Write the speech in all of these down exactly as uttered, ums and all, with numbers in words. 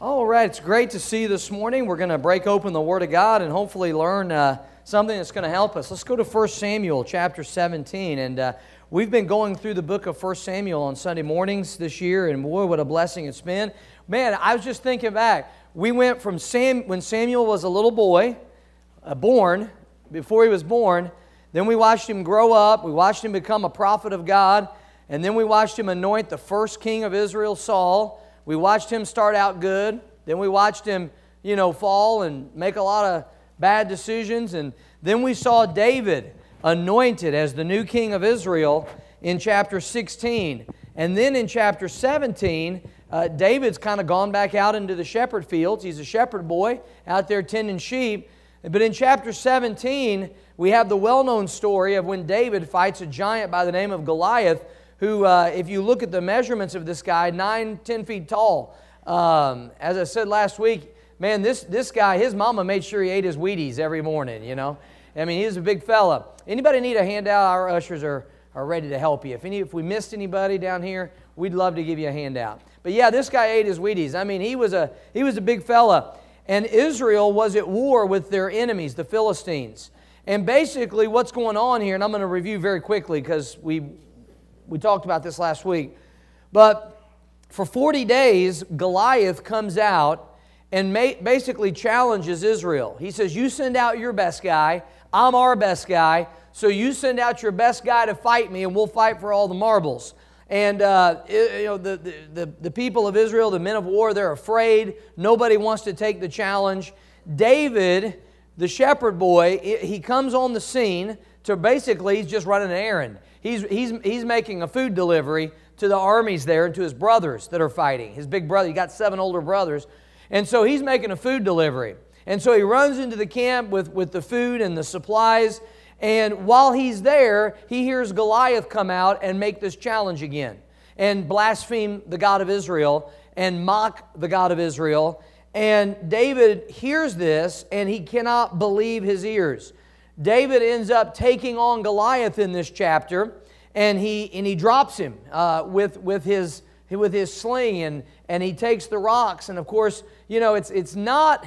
All right, it's great to see you this morning. We're going to break open the Word of God and hopefully learn uh, something that's going to help us. Let's go to First Samuel chapter seventeen. And uh, we've been going through the book of First Samuel on Sunday mornings this year, and boy, what a blessing it's been. Man, I was just thinking back. We went from Sam when Samuel was a little boy, uh, born, before he was born. Then we watched him grow up. We watched him become a prophet of God. And then we watched him anoint the first king of Israel, Saul. We watched him start out good. Then we watched him, you know, fall and make a lot of bad decisions. And then we saw David anointed as the new king of Israel in chapter sixteen. And then in chapter seventeen, uh, David's kind of gone back out into the shepherd fields. He's a shepherd boy out there tending sheep. But in chapter seventeen, we have the well-known story of when David fights a giant by the name of Goliath, who, uh, if you look at the measurements of this guy, nine, ten feet tall. Um, as I said last week, man, this, this guy, his mama made sure he ate his Wheaties every morning, you know. I mean, he's a big fella. Anybody need a handout? Our ushers are, are ready to help you. If, any, if we missed anybody down here, we'd love to give you a handout. But yeah, this guy ate his Wheaties. I mean, he was a, he was a big fella. And Israel was at war with their enemies, the Philistines. And basically what's going on here, and I'm going to review very quickly because we... We talked about this last week. But for forty days, Goliath comes out and basically challenges Israel. He says, you send out your best guy, I'm our best guy, so you send out your best guy to fight me and we'll fight for all the marbles. And uh, you know the, the, the, the people of Israel, the men of war, they're afraid. Nobody wants to take the challenge. David, the shepherd boy, he comes on the scene to basically, he's just running an errand. He's, he's, he's making a food delivery to the armies there and to his brothers that are fighting. His big brother, he got seven older brothers. And so he's making a food delivery. And so he runs into the camp with, with the food and the supplies. And while he's there, he hears Goliath come out and make this challenge again. And blaspheme the God of Israel and mock the God of Israel. And David hears this and he cannot believe his ears. David ends up taking on Goliath in this chapter, and he and he drops him uh, with with his with his sling, and and he takes the rocks. And of course, you know it's it's not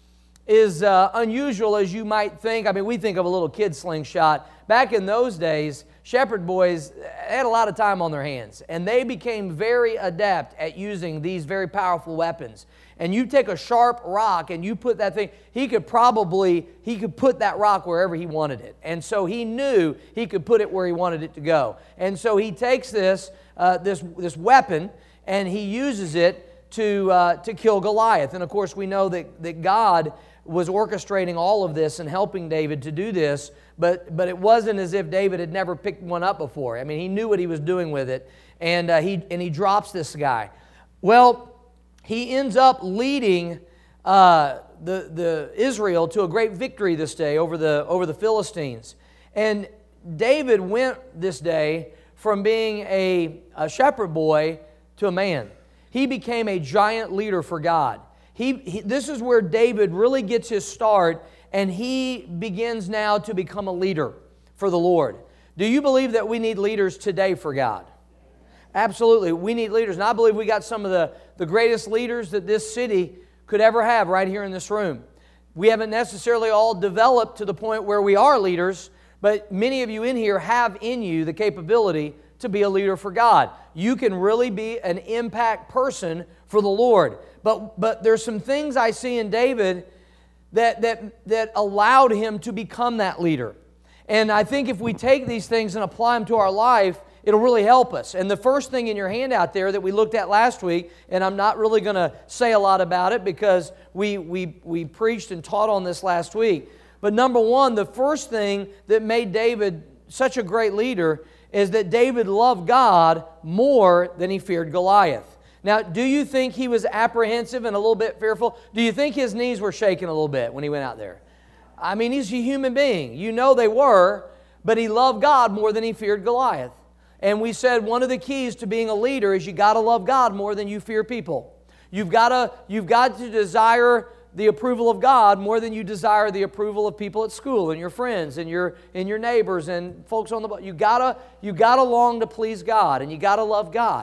as uh, unusual as you might think. I mean, we think of a little kid slingshot. Back in those days, shepherd boys had a lot of time on their hands, and they became very adept at using these very powerful weapons. And you take a sharp rock and you put that thing, he could probably, he could put that rock wherever he wanted it. And so he knew he could put it where he wanted it to go. And so he takes this, uh, this, this weapon and he uses it to, uh, to kill Goliath. And of course we know that, that God was orchestrating all of this and helping David to do this, but, but it wasn't as if David had never picked one up before. I mean, he knew what he was doing with it, and, uh, he, and he drops this guy. Well, he ends up leading uh, the, the Israel to a great victory this day over the, over the Philistines. And David went this day from being a, a shepherd boy to a man. He became a giant leader for God. He, he, this is where David really gets his start, and he begins now to become a leader for the Lord. Do you believe that we need leaders today for God? Absolutely. We need leaders. And I believe we got some of the, the greatest leaders that this city could ever have right here in this room. We haven't necessarily all developed to the point where we are leaders, but many of you in here have in you the capability to be a leader for God. You can really be an impact person for the Lord. But, but there's some things I see in David that, that, that allowed him to become that leader. And I think if we take these things and apply them to our life, it'll really help us. And the first thing in your handout there that we looked at last week, and I'm not really going to say a lot about it because we, we, we preached and taught on this last week. But number one, the first thing that made David such a great leader is that David loved God more than he feared Goliath. Now, do you think he was apprehensive and a little bit fearful? Do you think his knees were shaking a little bit when he went out there? I mean, he's a human being. You know they were, but he loved God more than he feared Goliath. And we said one of the keys to being a leader is you got to love God more than you fear people. You've got to, you've got to desire the approval of God more than you desire the approval of people at school and your friends and your and your neighbors and folks on the boat. You gotta you gotta long to please God, and you gotta love God.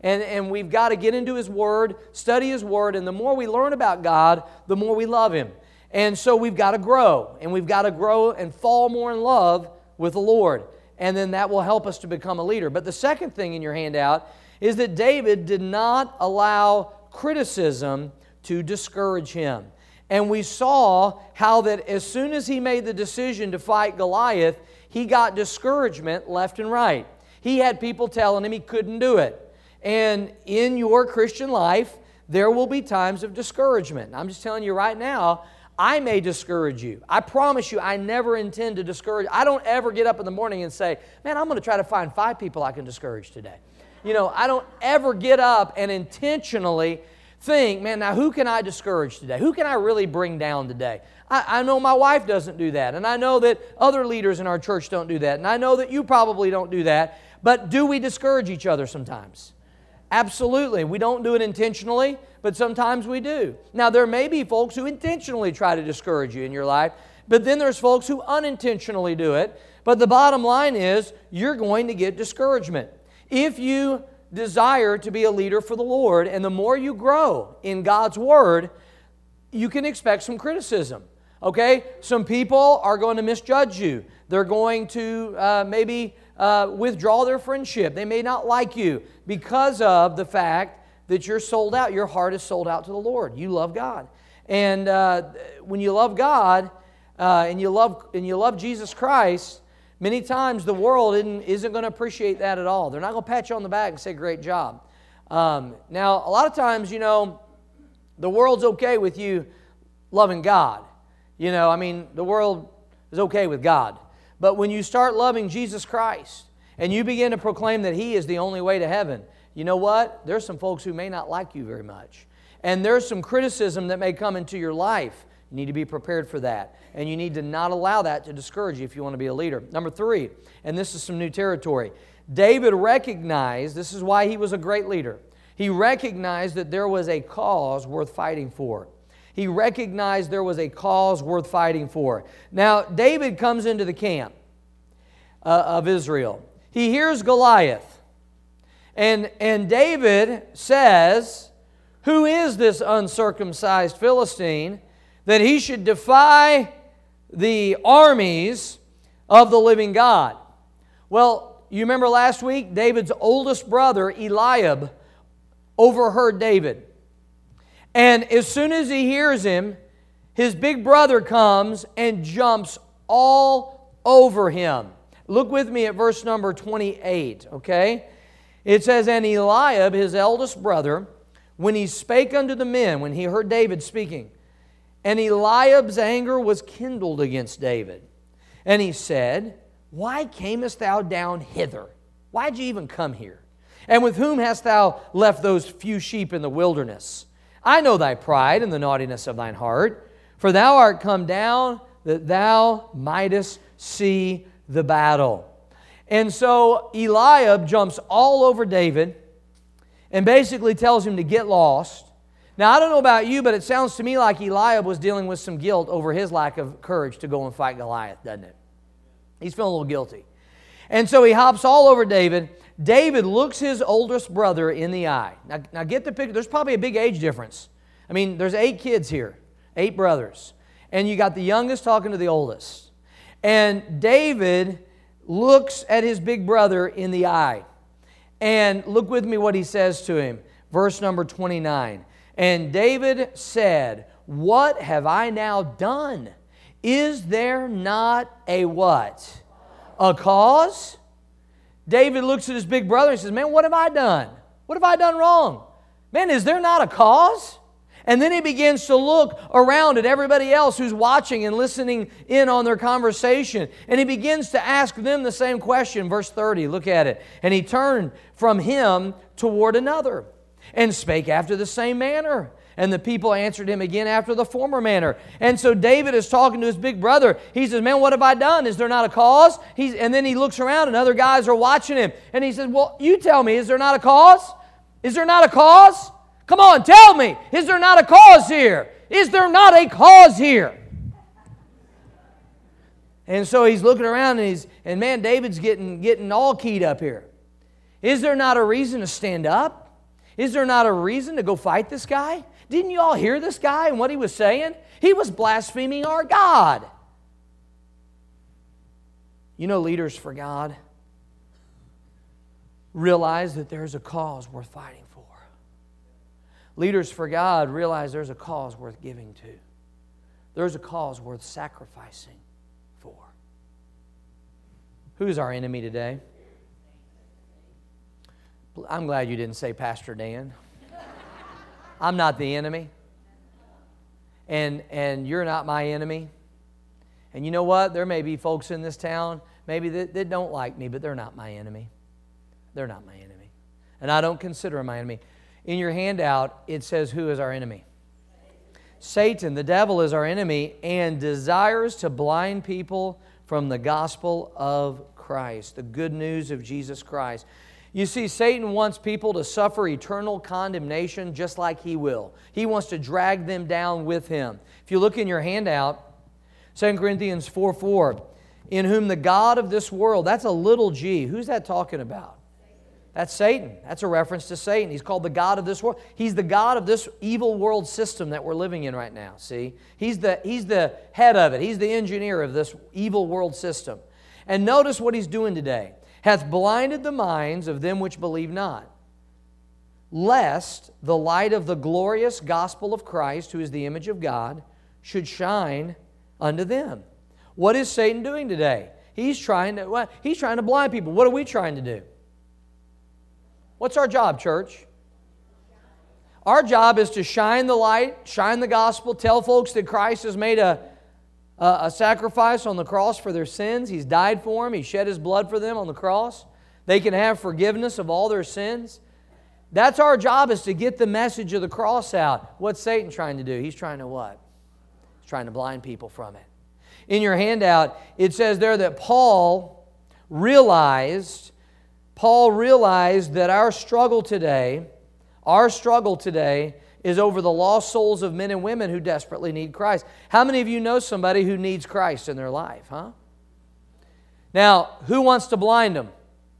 And, and we've got to get into His Word, study His Word, and the more we learn about God, the more we love Him. And so we've got to grow, and we've got to grow and fall more in love with the Lord. And then that will help us to become a leader. But the second thing in your handout is that David did not allow criticism to discourage him. And we saw how that as soon as he made the decision to fight Goliath, he got discouragement left and right. He had people telling him he couldn't do it. And in your Christian life, there will be times of discouragement. I'm just telling you right now, I may discourage you. I promise you, I never intend to discourage. I don't ever get up in the morning and say, man, I'm going to try to find five people I can discourage today. You know, I don't ever get up and intentionally think, man, now who can I discourage today? Who can I really bring down today? I, I know my wife doesn't do that, and I know that other leaders in our church don't do that, and I know that you probably don't do that, but do we discourage each other sometimes? Absolutely. We don't do it intentionally, but sometimes we do. Now, there may be folks who intentionally try to discourage you in your life, but then there's folks who unintentionally do it. But the bottom line is, you're going to get discouragement. If you desire to be a leader for the Lord, and the more you grow in God's Word, you can expect some criticism. Okay? Some people are going to misjudge you. They're going to uh, maybe uh, withdraw their friendship. They may not like you because of the fact that you're sold out. Your heart is sold out to the Lord. You love God. And uh, when you love God uh, and you love and you love Jesus Christ, many times the world isn't, isn't going to appreciate that at all. They're not going to pat you on the back and say, great job. Um, now, a lot of times, you know, the world's okay with you loving God. You know, I mean, the world is okay with God. But when you start loving Jesus Christ and you begin to proclaim that He is the only way to heaven, you know what? There's some folks who may not like you very much. And there's some criticism that may come into your life. You need to be prepared for that. And you need to not allow that to discourage you if you want to be a leader. Number three, and this is some new territory. David recognized, this is why he was a great leader. He recognized that there was a cause worth fighting for. He recognized there was a cause worth fighting for. Now, David comes into the camp uh, of Israel. He hears Goliath. And, and David says, who is this uncircumcised Philistine that he should defy the armies of the living God? Well, you remember last week, David's oldest brother, Eliab, overheard David. And as soon as he hears him, his big brother comes and jumps all over him. Look with me at verse number twenty-eight, okay? It says, and Eliab, his eldest brother, when he spake unto the men, when he heard David speaking, and Eliab's anger was kindled against David. And he said, why camest thou down hither? Why'd you even come here? And with whom hast thou left those few sheep in the wilderness? I know thy pride and the naughtiness of thine heart, for thou art come down that thou mightest see the battle. And so Eliab jumps all over David and basically tells him to get lost. Now, I don't know about you, but it sounds to me like Eliab was dealing with some guilt over his lack of courage to go and fight Goliath, doesn't it? He's feeling a little guilty. And so he hops all over David. David looks his oldest brother in the eye. Now, now get the picture. There's probably a big age difference. I mean, there's eight kids here, eight brothers. And you got the youngest talking to the oldest. And David looks at his big brother in the eye. And look with me what he says to him. Verse number twenty-nine. And David said, what have I now done? Is there not a what? A cause? David looks at his big brother and says, man, what have I done? What have I done wrong? Man, is there not a cause? And then he begins to look around at everybody else who's watching and listening in on their conversation. And he begins to ask them the same question. Verse thirty, look at it. And he turned from him toward another and spake after the same manner. And the people answered him again after the former manner. And so David is talking to his big brother. He says, man, what have I done? Is there not a cause? He's, and then he looks around and other guys are watching him. And he says, well, you tell me, is there not a cause? Is there not a cause? Come on, tell me. Is there not a cause here? Is there not a cause here? And so he's looking around and he's, and man, David's getting, getting all keyed up here. Is there not a reason to stand up? Is there not a reason to go fight this guy? Didn't you all hear this guy and what he was saying? He was blaspheming our God. You know, leaders for God realize that there's a cause worth fighting for. Leaders for God realize there's a cause worth giving to. There's a cause worth sacrificing for. Who's our enemy today? I'm glad you didn't say Pastor Dan. I'm not the enemy. And, and you're not my enemy. And you know what? There may be folks in this town, maybe that, that don't like me, but they're not my enemy. They're not my enemy. And I don't consider them my enemy. In your handout, it says, who is our enemy? Satan, the devil, is our enemy and desires to blind people from the gospel of Christ, the good news of Jesus Christ. You see, Satan wants people to suffer eternal condemnation just like he will. He wants to drag them down with him. If you look in your handout, Second Corinthians four four, in whom the God of this world, that's a little g. Who's that talking about? That's Satan. That's a reference to Satan. He's called the God of this world. He's the God of this evil world system that we're living in right now, see? He's the, he's the head of it. He's the engineer of this evil world system. And notice what he's doing today. Hath blinded the minds of them which believe not, lest the light of the glorious gospel of Christ, who is the image of God, should shine unto them. What is Satan doing today? He's trying to, well, he's trying to blind people. What are we trying to do? What's our job, church? Our job is to shine the light, shine the gospel, tell folks that Christ has made a Uh, a sacrifice on the cross for their sins. He's died for them. He shed His blood for them on the cross. They can have forgiveness of all their sins. That's our job, is to get the message of the cross out. What's Satan trying to do? He's trying to what? He's trying to blind people from it. In your handout, it says there that Paul realized, Paul realized that our struggle today, our struggle today is over the lost souls of men and women who desperately need Christ. How many of you know somebody who needs Christ in their life, huh? Now, who wants to blind them?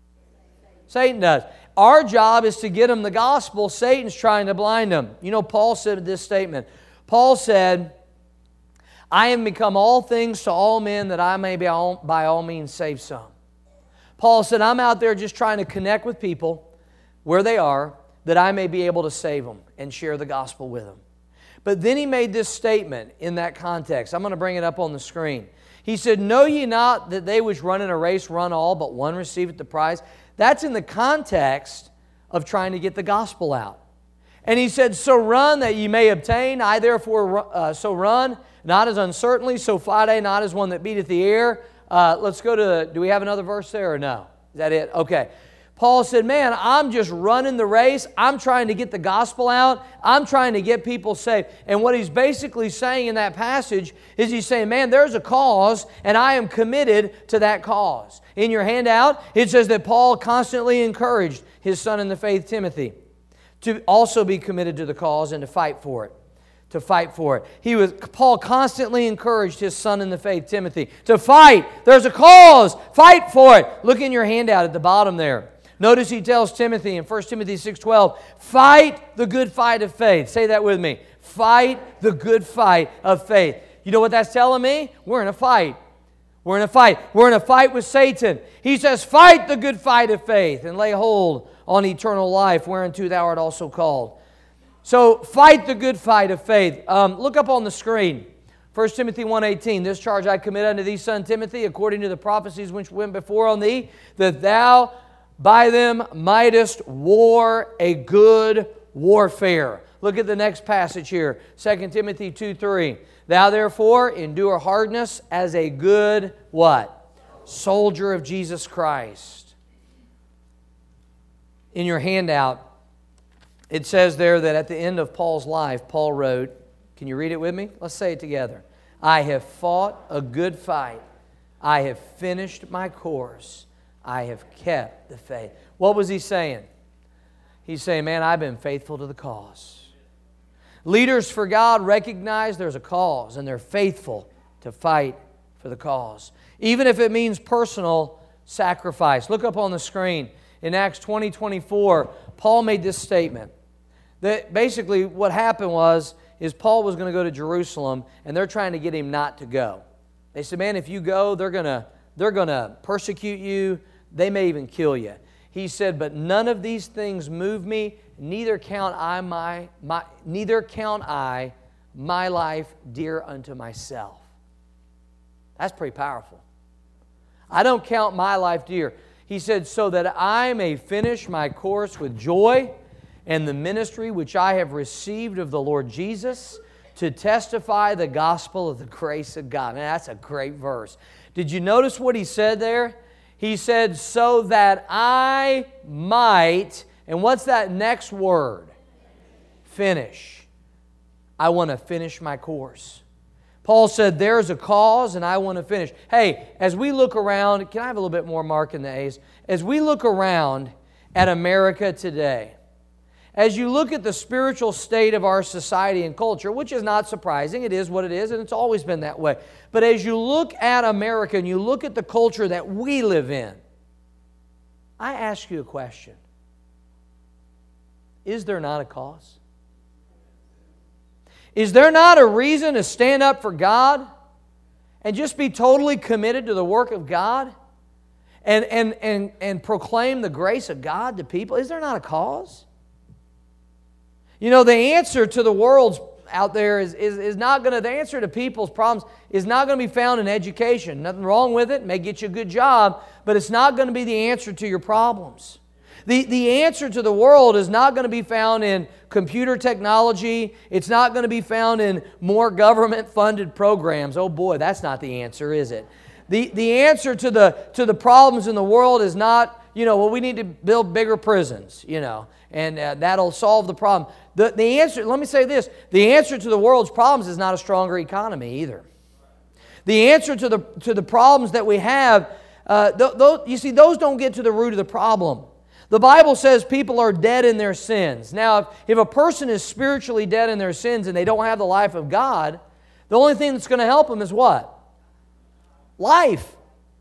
Satan does. Our job is to get them the gospel. Satan's trying to blind them. You know, Paul said this statement. Paul said, I am become all things to all men that I may be all, by all means save some. Paul said, I'm out there just trying to connect with people where they are, that I may be able to save them and share the gospel with them. But then he made this statement in that context. I'm going to bring it up on the screen. He said, know ye not that they which run in a race run all, but one receiveth the prize? That's in the context of trying to get the gospel out. And he said, so run that ye may obtain. I therefore uh, so run, not as uncertainly, so fide, not as one that beateth the air. Uh, let's go to, do we have another verse there or no? Is that it? Okay. Paul said, man, I'm just running the race. I'm trying to get the gospel out. I'm trying to get people saved. And what he's basically saying in that passage is he's saying, man, there's a cause, and I am committed to that cause. In your handout, it says that Paul constantly encouraged his son in the faith, Timothy, to also be committed to the cause and to fight for it. To fight for it. He was, Paul constantly encouraged his son in the faith, Timothy, to fight. There's a cause. Fight for it. Look in your handout at the bottom there. Notice he tells Timothy in First Timothy six twelve, fight the good fight of faith. Say that with me. Fight the good fight of faith. You know what that's telling me? We're in a fight. We're in a fight. We're in a fight with Satan. He says, fight the good fight of faith and lay hold on eternal life, whereunto thou art also called. So, fight the good fight of faith. Um, look up on the screen. First Timothy one eighteen, this charge I commit unto thee, son Timothy, according to the prophecies which went before on thee, that thou by them mightest war a good warfare. Look at the next passage here. Second Timothy two three. Thou therefore endure hardness as a good, what? Soldier of Jesus Christ. In your handout, it says there that at the end of Paul's life, Paul wrote, can you read it with me? Let's say it together. I have fought a good fight. I have finished my course. I have kept the faith. What was he saying? He's saying, man, I've been faithful to the cause. Leaders for God recognize there's a cause, and they're faithful to fight for the cause. Even if it means personal sacrifice. Look up on the screen. In Acts twenty twenty-four, Paul made this statement. that basically what happened was, is Paul was going to go to Jerusalem, and they're trying to get him not to go. They said, man, if you go, they're going to they're going to persecute you. They may even kill you. He said, but none of these things move me, neither count I my, my neither count I my life dear unto myself. That's pretty powerful. I don't count my life dear. He said, so that I may finish my course with joy and the ministry which I have received of the Lord Jesus to testify the gospel of the grace of God. Man, that's a great verse. Did you notice what he said there? He said, so that I might, and what's that next word? Finish. I want to finish my course. Paul said, there's a cause and I want to finish. Hey, as we look around, can I have a little bit more mark in the A's? As we look around at America today, as you look at the spiritual state of our society and culture, which is not surprising, it is what it is, and it's always been that way. But as you look at America and you look at the culture that we live in, I ask you a question. Is there not a cause? Is there not a reason to stand up for God and just be totally committed to the work of God and, and, and, and proclaim the grace of God to people? Is there not a cause? You know, the answer to the world's out there is, is, is not going to, the answer to people's problems is not going to be found in education. Nothing wrong with it. It may get you a good job, but it's not going to be the answer to your problems. The, the answer to the world is not going to be found in computer technology. It's not going to be found in more government-funded programs. Oh boy, that's not the answer, is it? The, the answer to the, to the problems in the world is not, you know, well, we need to build bigger prisons, you know, and uh, that'll solve the problem. The, the answer, let me say this, the answer to the world's problems is not a stronger economy either. The answer to the, to the problems that we have, uh, th- th- you see, those don't get to the root of the problem. The Bible says people are dead in their sins. Now, if, if a person is spiritually dead in their sins and they don't have the life of God, the only thing that's going to help them is what? Life.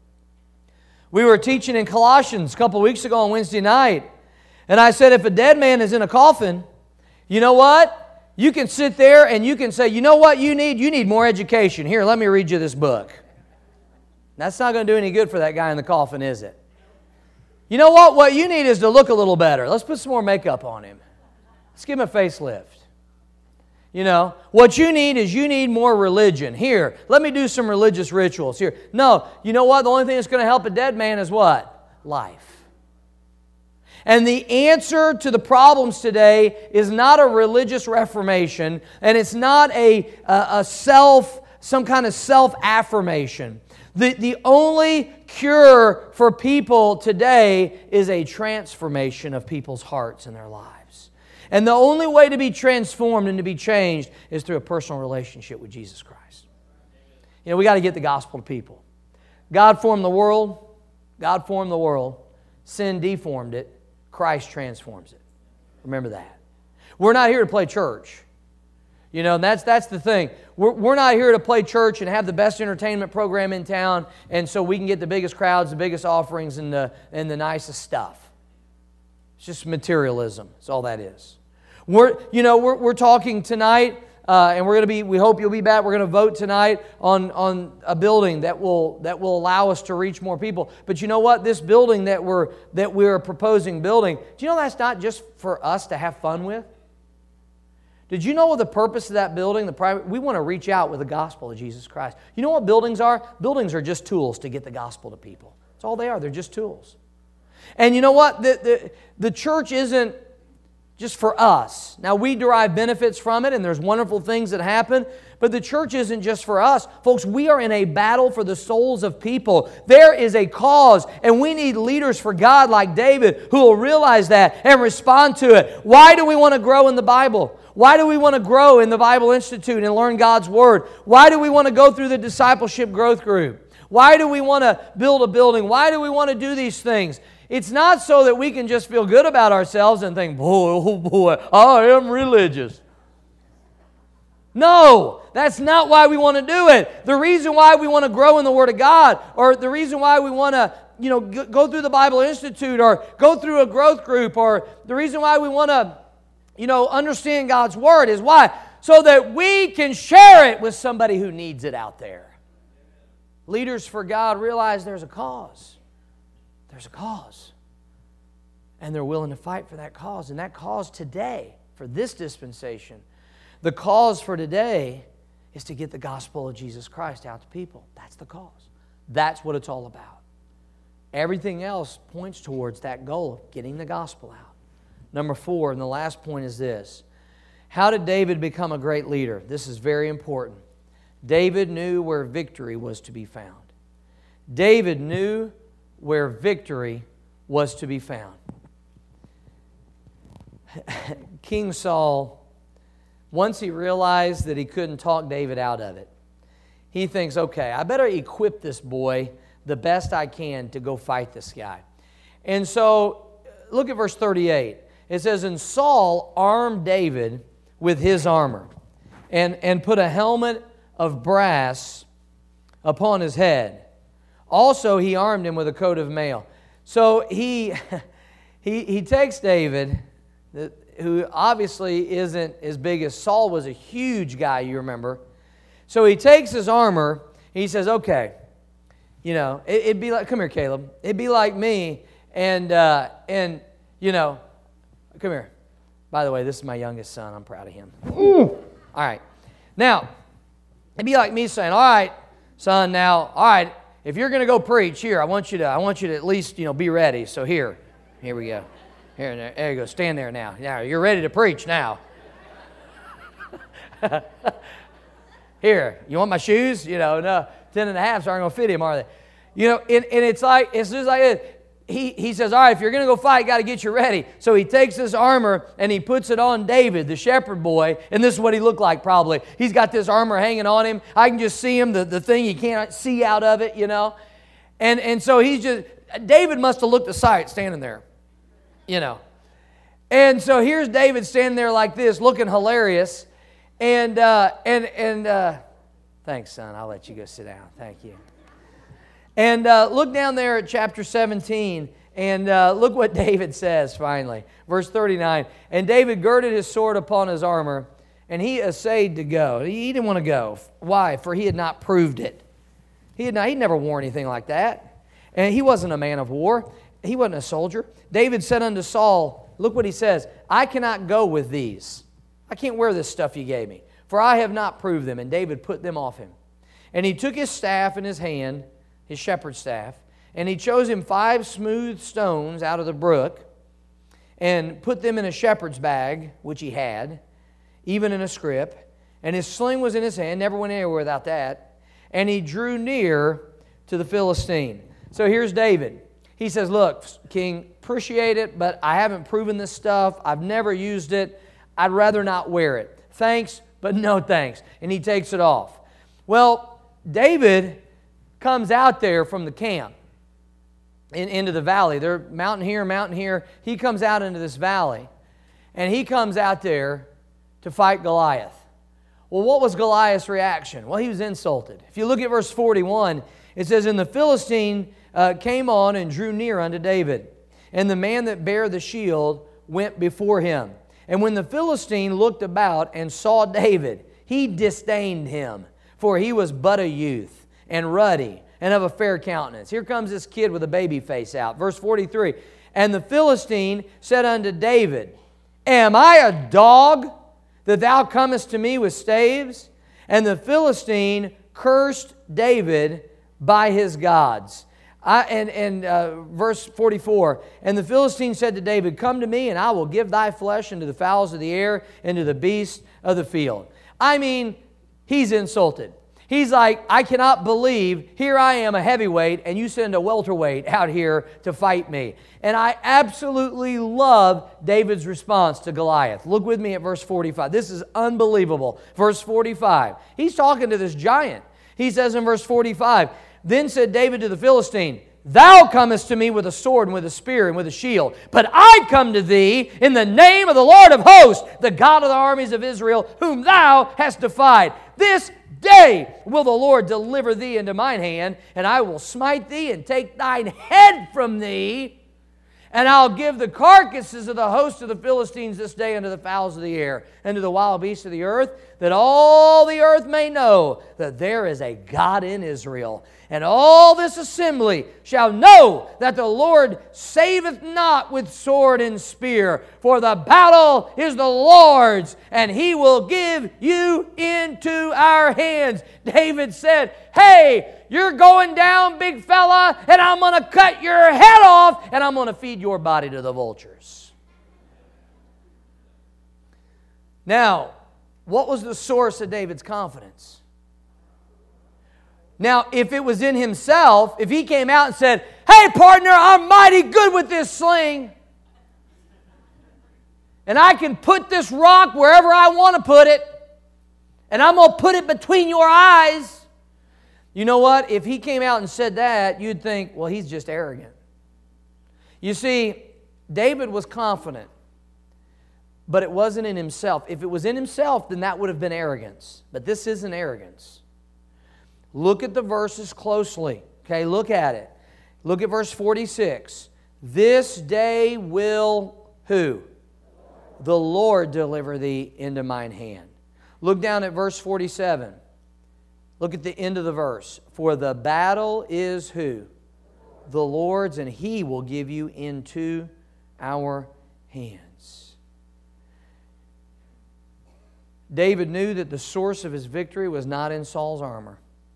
We were teaching in Colossians a couple of weeks ago on Wednesday night, and I said if a dead man is in a coffin, you know what? You can sit there and you can say, you know what you need? You need more education. Here, let me read you this book. That's not going to do any good for that guy in the coffin, is it? You know what? What you need is to look a little better. Let's put some more makeup on him. Let's give him a facelift. You know, what you need is you need more religion. Here, let me do some religious rituals. Here. No, you know what? The only thing that's going to help a dead man is what? Life. And the answer to the problems today is not a religious reformation, and it's not a, a, a self, some kind of self-affirmation. The, the only cure for people today is a transformation of people's hearts and their lives. And the only way to be transformed and to be changed is through a personal relationship with Jesus Christ. You know, we got to get the gospel to people. God formed the world. God formed the world. Sin deformed it. Christ transforms it. Remember that. We're not here to play church. You know, and that's, that's the thing. We're, we're not here to play church and have the best entertainment program in town, and so we can get the biggest crowds, the biggest offerings, and the, and the nicest stuff. It's just materialism. That's all that is. We're, you know, we're, we're talking tonight, uh, and we're going to be, we hope you'll be back. We're going to vote tonight on, on a building that will, that will allow us to reach more people. But you know what? This building that we're, that we're proposing building, do you know that's not just for us to have fun with? Did you know what the purpose of that building? The private, we want to reach out with the gospel of Jesus Christ. You know what buildings are? Buildings are just tools to get the gospel to people. That's all they are. They're just tools. And you know what? The, the, the church isn't just for us. Now, we derive benefits from it, and there's wonderful things that happen, but the church isn't just for us. Folks, we are in a battle for the souls of people. There is a cause, and we need leaders for God like David who will realize that and respond to it. Why do we want to grow in the Bible? Why do we want to grow in the Bible Institute and learn God's Word? Why do we want to go through the discipleship growth group? Why do we want to build a building? Why do we want to do these things? It's not so that we can just feel good about ourselves and think, boy, oh boy, I am religious. No, that's not why we want to do it. The reason why we want to grow in the Word of God, or the reason why we want to, you know, go through the Bible Institute or go through a growth group, or the reason why we want to you know, understand God's Word is why? So that we can share it with somebody who needs it out there. Leaders for God realize there's a cause. There's a cause. And they're willing to fight for that cause. And that cause today, for this dispensation, the cause for today is to get the gospel of Jesus Christ out to people. That's the cause. That's what it's all about. Everything else points towards that goal of getting the gospel out. Number four, and the last point is this. How did David become a great leader? This is very important. David knew where victory was to be found. David knew where victory was to be found. King Saul, once he realized that he couldn't talk David out of it, he thinks, okay, I better equip this boy the best I can to go fight this guy. And so, look at verse thirty-eight. It says, and Saul armed David with his armor and, and put a helmet of brass upon his head. Also, he armed him with a coat of mail. So he, he, he takes David, who obviously isn't as big as Saul was, a huge guy, you remember. So he takes his armor, he says, okay, you know, it, it'd be like, come here, Caleb. It'd be like me, and, uh, and you know, come here. By the way, this is my youngest son. I'm proud of him. Ooh. All right. Now, it'd be like me saying, all right, son, now, all right, if you're going to go preach, here, I want you to, I want you to at least, you know, be ready. So here, here we go. Here, there, there you go. Stand there now. Now, you're ready to preach now. Here, you want my shoes? You know, no, ten and a halves aren't going to fit him, are they? You know, and, and it's like, as soon as I get, he, he says, all right, if you're going to go fight, you got to get you ready. So he takes his armor and he puts it on David, the shepherd boy, and this is what he looked like probably. He's got this armor hanging on him. I can just see him, the, the thing you can't see out of it, you know. And, and so he's just, David must have looked the sight standing there, you know. And so here's David standing there like this, looking hilarious. And, uh, and, and uh, thanks, son. I'll let you go sit down. Thank you. And uh, look down there at chapter seventeen, and uh, look what David says finally. Verse thirty-nine, and David girded his sword upon his armor, and he essayed to go. He didn't want to go. Why? For he had not proved it. He had not, he'd never worn anything like that. And he wasn't a man of war. He wasn't a soldier. David said unto Saul, look what he says, I cannot go with these. I can't wear this stuff you gave me, for I have not proved them. And David put them off him. And he took his staff in his hand, his shepherd's staff, and he chose him five smooth stones out of the brook and put them in a shepherd's bag, which he had, even in a scrip. And his sling was in his hand, never went anywhere without that. And he drew near to the Philistine. So here's David. He says, look, King, appreciate it, but I haven't proven this stuff. I've never used it. I'd rather not wear it. Thanks, but no thanks. And he takes it off. Well, David comes out there from the camp in, into the valley. They're mountain here, mountain here. He comes out into this valley, and he comes out there to fight Goliath. Well, what was Goliath's reaction? Well, he was insulted. If you look at verse forty-one, it says, and the Philistine uh, came on and drew near unto David, and the man that bare the shield went before him. And when the Philistine looked about and saw David, he disdained him, for he was but a youth, and ruddy, and of a fair countenance. Here comes this kid with a baby face out. Verse forty-three, and the Philistine said unto David, am I a dog that thou comest to me with staves? And the Philistine cursed David by his gods. I, and and uh, verse forty-four, and the Philistine said to David, come to me, and I will give thy flesh unto the fowls of the air, and to the beasts of the field. I mean, he's insulted. He's like, I cannot believe, here I am, a heavyweight, and you send a welterweight out here to fight me. And I absolutely love David's response to Goliath. Look with me at verse forty-five. This is unbelievable. Verse forty-five. He's talking to this giant. He says in verse forty-five, then said David to the Philistine, thou comest to me with a sword and with a spear and with a shield, but I come to thee in the name of the Lord of hosts, the God of the armies of Israel, whom thou hast defied. This day will the Lord deliver thee into mine hand, and I will smite thee and take thine head from thee. And I'll give the carcasses of the host of the Philistines this day unto the fowls of the air, and to the wild beasts of the earth, that all the earth may know that there is a God in Israel. And all this assembly shall know that the Lord saveth not with sword and spear, for the battle is the Lord's, and He will give you into our hands. David said, hey, you're going down, big fella, and I'm going to cut your head off, and I'm going to feed your body to the vultures. Now, what was the source of David's confidence? Now, if it was in himself, if he came out and said, hey, partner, I'm mighty good with this sling, and I can put this rock wherever I want to put it, and I'm going to put it between your eyes. You know what? If he came out and said that, you'd think, well, he's just arrogant. You see, David was confident, but it wasn't in himself. If it was in himself, then that would have been arrogance. But this isn't arrogance. Look at the verses closely. Okay, look at it. Look at verse forty-six. This day will who? The Lord deliver thee into mine hand. Look down at verse forty-seven. Look at the end of the verse. For the battle is who? The Lord's, and He will give you into our hands. David knew that the source of his victory was not in Saul's armor.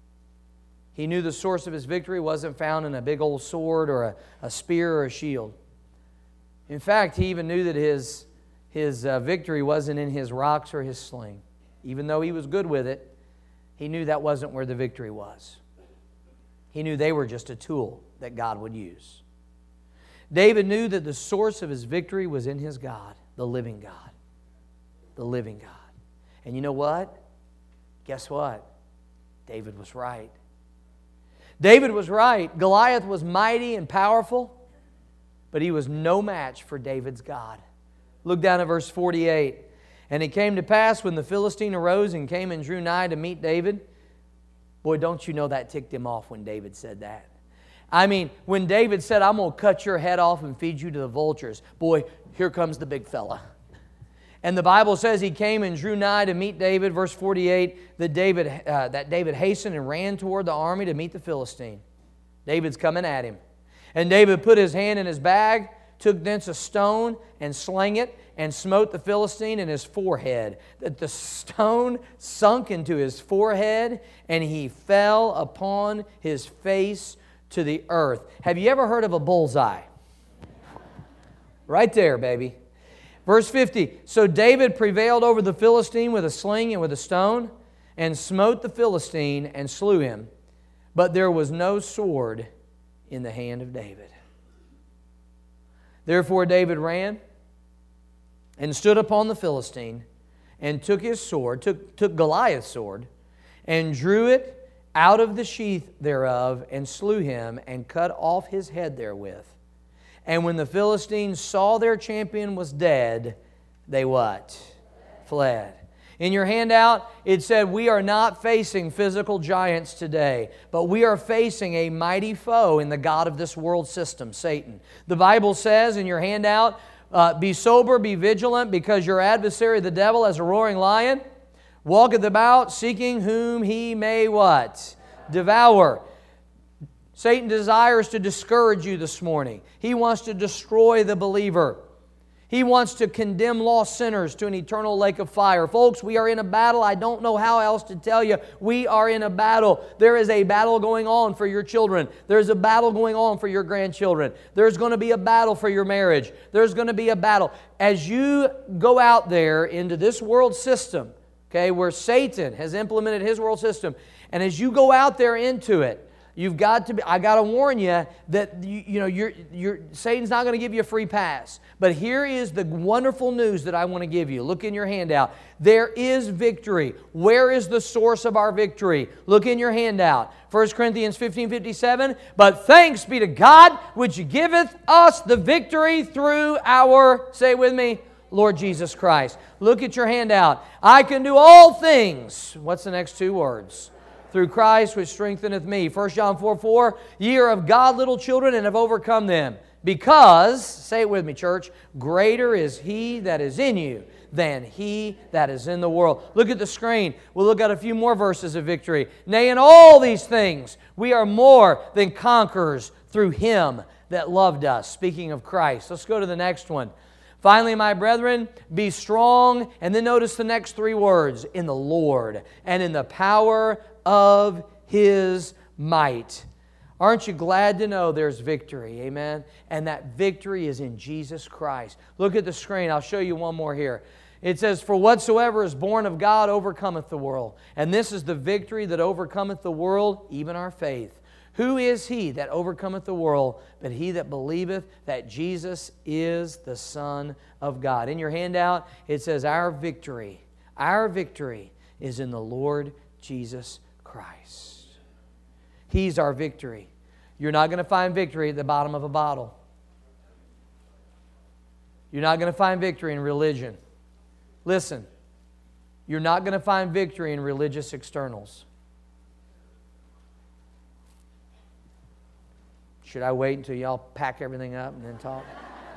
He knew the source of his victory wasn't found in a big old sword or a, a spear or a shield. In fact, he even knew that his, his uh, victory wasn't in his rocks or his sling. Even though he was good with it, he knew that wasn't where the victory was. He knew they were just a tool that God would use. David knew that the source of his victory was in his God, the living God. The living God. And you know what? Guess what? David was right. David was right. Goliath was mighty and powerful, but he was no match for David's God. Look down at verse forty-eight. And it came to pass when the Philistine arose and came and drew nigh to meet David. Boy, don't you know that ticked him off when David said that. I mean, when David said, I'm going to cut your head off and feed you to the vultures. Boy, here comes the big fella. And the Bible says he came and drew nigh to meet David. Verse forty-eight, that David, uh, that David hastened and ran toward the army to meet the Philistine. David's coming at him. And David put his hand in his bag, took thence a stone and slang it, and smote the Philistine in his forehead, that the stone sunk into his forehead, and he fell upon his face to the earth. Have you ever heard of a bullseye? Right there, baby. Verse fifty, so David prevailed over the Philistine with a sling and with a stone, and smote the Philistine and slew him. But there was no sword in the hand of David. Therefore David ran and stood upon the Philistine, and took his sword, took, took Goliath's sword, and drew it out of the sheath thereof, and slew him, and cut off his head therewith. And when the Philistines saw their champion was dead, they what? Fled. In your handout, it said, we are not facing physical giants today, but we are facing a mighty foe in the god of this world system, Satan. The Bible says in your handout, uh, be sober, be vigilant, because your adversary, the devil, as a roaring lion, walketh about, seeking whom he may what? Devour. Satan desires to discourage you this morning. He wants to destroy the believer. He wants to condemn lost sinners to an eternal lake of fire. Folks, we are in a battle. I don't know how else to tell you. We are in a battle. There is a battle going on for your children. There's a battle going on for your grandchildren. There's going to be a battle for your marriage. There's going to be a battle. As you go out there into this world system, okay, where Satan has implemented his world system, and as you go out there into it, you've got to be, I got to warn you that you, you know you're, you're, Satan's not going to give you a free pass. But here is the wonderful news that I want to give you. Look in your handout. There is victory. Where is the source of our victory? Look in your handout. First Corinthians fifteen fifty-seven. But thanks be to God, which giveth us the victory through our, say it with me, Lord Jesus Christ. Look at your handout. I can do all things. What's the next two words? Through Christ which strengtheneth me. First John four four, ye are of God little children, and have overcome them. Because, say it with me, church, greater is He that is in you than he that is in the world. Look at the screen. We'll look at a few more verses of victory. Nay, in all these things, we are more than conquerors through Him that loved us. Speaking of Christ. Let's go to the next one. Finally, my brethren, be strong. And then notice the next three words. In the Lord and in the power of His might. Aren't you glad to know there's victory? Amen? And that victory is in Jesus Christ. Look at the screen. I'll show you one more here. It says, for whatsoever is born of God overcometh the world. And this is the victory that overcometh the world, even our faith. Who is he that overcometh the world, but he that believeth that Jesus is the Son of God? In your handout, it says, our victory, our victory is in the Lord Jesus Christ. He's our victory. You're not going to find victory at the bottom of a bottle. You're not going to find victory in religion. Listen, you're not going to find victory in religious externals. Should I wait until y'all pack everything up and then talk?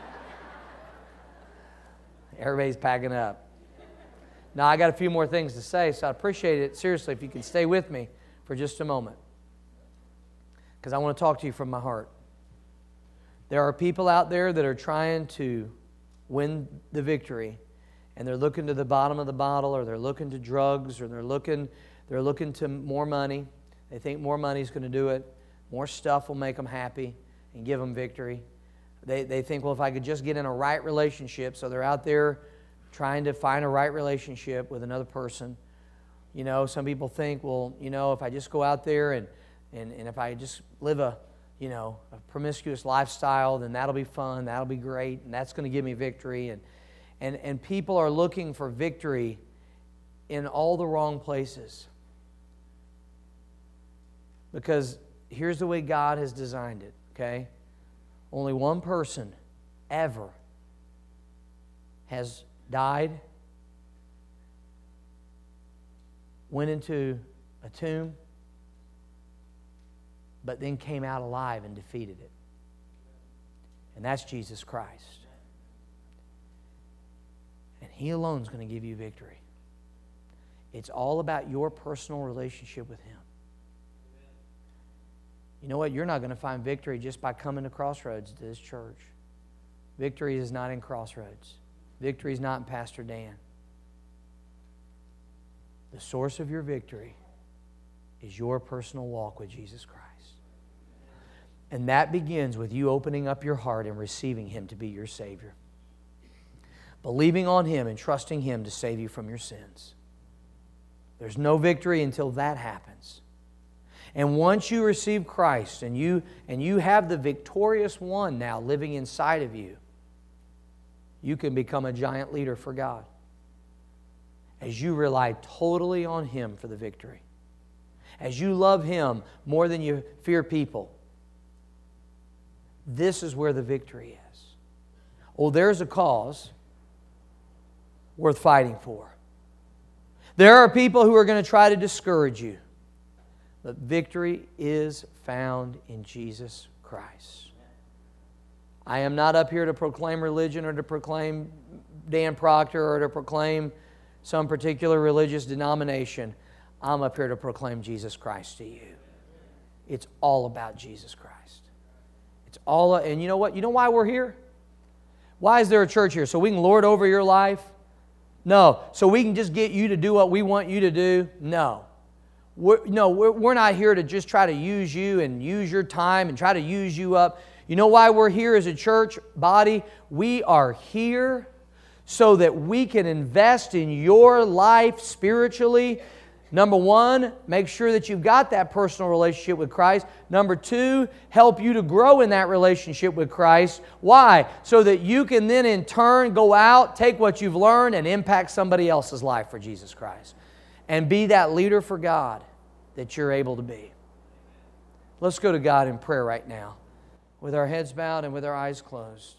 Everybody's packing up. Now, I got a few more things to say, so I appreciate it, seriously, if you can stay with me for just a moment. Because I want to talk to you from my heart. There are people out there that are trying to win the victory, and they're looking to the bottom of the bottle, or they're looking to drugs, or they're looking, they're looking to more money. They think more money is going to do it. More stuff will make them happy and give them victory. They, they think, well, if I could just get in a right relationship, so they're out there trying to find a right relationship with another person. You know, some people think, well, you know, if I just go out there and And, and if I just live a, you know, a promiscuous lifestyle, then that'll be fun, that'll be great, and that's going to give me victory. And, and, and people are looking for victory in all the wrong places. Because here's the way God has designed it, okay? Only one person ever has died, went into a tomb, but then came out alive and defeated it. And that's Jesus Christ. And He alone is going to give you victory. It's all about your personal relationship with Him. You know what? You're not going to find victory just by coming to Crossroads to this church. Victory is not in Crossroads. Victory is not in Pastor Dan. The source of your victory is your personal walk with Jesus Christ. And that begins with you opening up your heart and receiving Him to be your Savior. Believing on Him and trusting Him to save you from your sins. There's no victory until that happens. And once you receive Christ and you, and you have the victorious one now living inside of you, you can become a giant leader for God as you rely totally on Him for the victory. As you love Him more than you fear people, this is where the victory is. Oh, there's a cause worth fighting for. There are people who are going to try to discourage you. But victory is found in Jesus Christ. I am not up here to proclaim religion or to proclaim Dan Proctor or to proclaim some particular religious denomination. I'm up here to proclaim Jesus Christ to you. It's all about Jesus Christ. It's all, and you know what? You know why we're here? Why is there a church here? So we can lord over your life? No. So we can just get you to do what we want you to do? No. We're, no, we're, we're not here to just try to use you and use your time and try to use you up. You know why we're here as a church body? We are here so that we can invest in your life spiritually. Number one, make sure that you've got that personal relationship with Christ. Number two, help you to grow in that relationship with Christ. Why? So that you can then in turn go out, take what you've learned, and impact somebody else's life for Jesus Christ. And be that leader for God that you're able to be. Let's go to God in prayer right now with our heads bowed and with our eyes closed.